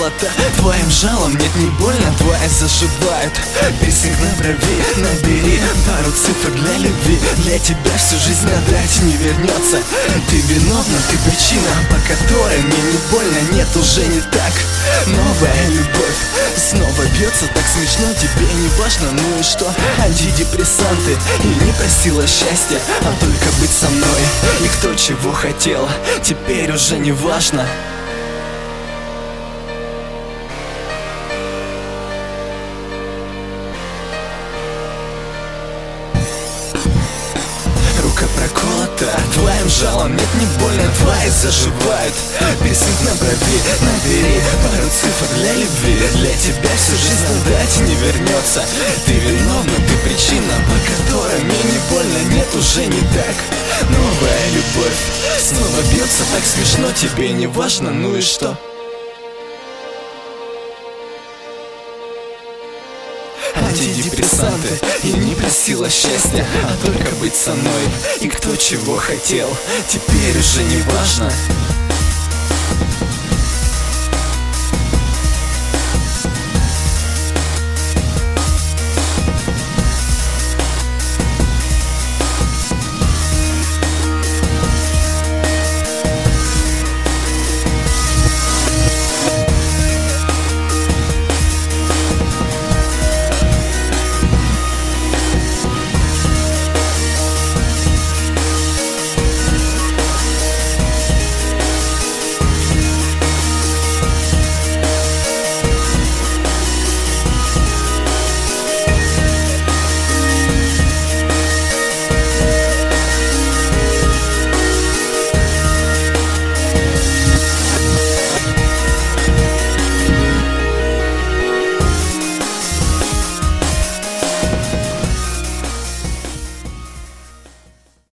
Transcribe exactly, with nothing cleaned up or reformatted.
проколота твоим жалом, нет, не больно, твои заживают. Пирсинг на брови, набери пару цифр для любви. Для тебя всю жизнь отдать не вернется. Ты виновна, ты причина, по которой мне не больно, нет, уже не так. Новая любовь снова бьется, так смешно, тебе не важно, ну и что? Антидепрессанты, и не просила счастья, а только быть со мной. И кто чего хотел, теперь уже не важно. Рука проколота твоим жалом, нет, не больно, твои заживают. Пирсинг на брови, набери пару цифр для любви. Для тебя всю жизнь отдать не вернется. Ты виновна, ты причина, по которой мне не больно, нет, уже не так. Новая любовь снова бьется, так смешно, тебе не важно, ну и что? Антидепрессанты, и не просила счастья, а только быть со мной. И кто чего хотел, теперь уже не важно.